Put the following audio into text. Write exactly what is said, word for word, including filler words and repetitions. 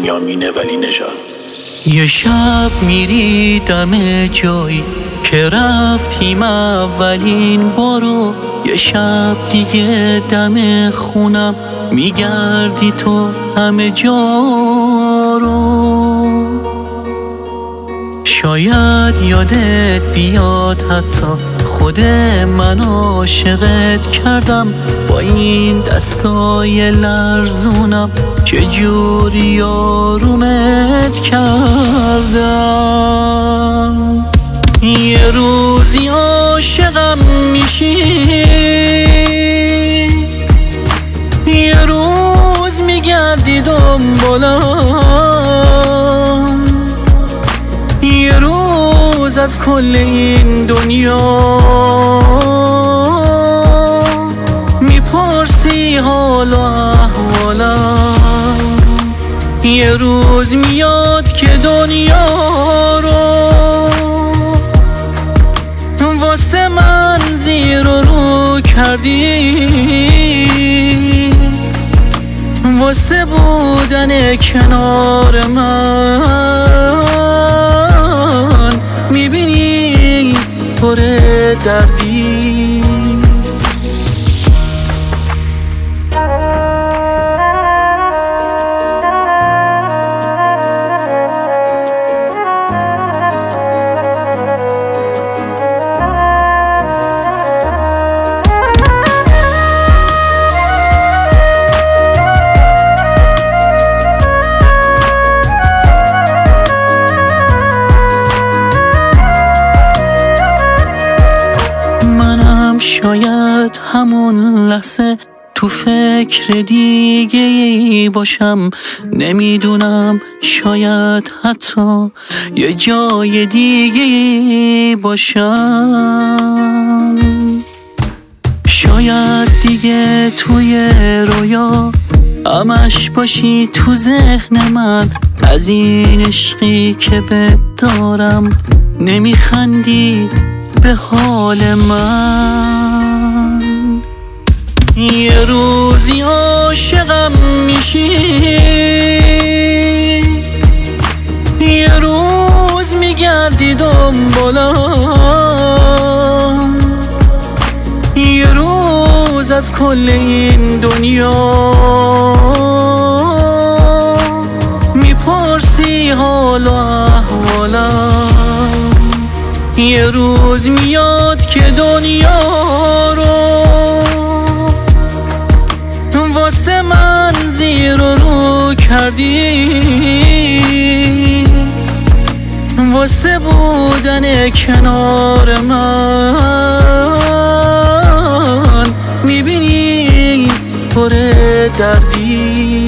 بنیامین ولی نژاد. یه شب میری دم جایی که رفتیم اولین بارو، یه شب دیگه دم خونم میگردی تو همه جا رو. شاید یادت بیاد حتی خود من عاشقت کردم، با این دستای لرزونم چجوری آرومت کردم. یه روزی عاشقم میشی، یه روز میگردی دنبالم، یه روز از کل این دنیا میپرسی حال و احوالم. یه روز میاد که دنیا رو واسه من زیر و رو کردی، واسه بودن کنار من میبینی پر دردی. شاید همون لحظه تو فکر دیگه ای باشم، نمیدونم، شاید حتی یه جای دیگه ای باشم. شاید دیگه توی رویا همش باشی تو ذهن من، از این عشقی که بهت دارم نمیخندی به حال من. یه روزی عاشقم میشی، یه روز میگردی دنبالم، یه روز از کل این دنیا میپرسی حال و احوالم. یه روز میاد که دنیا رو واسه من زیر و رو کردی، واسه بودن کنار من میبینی پر دردی.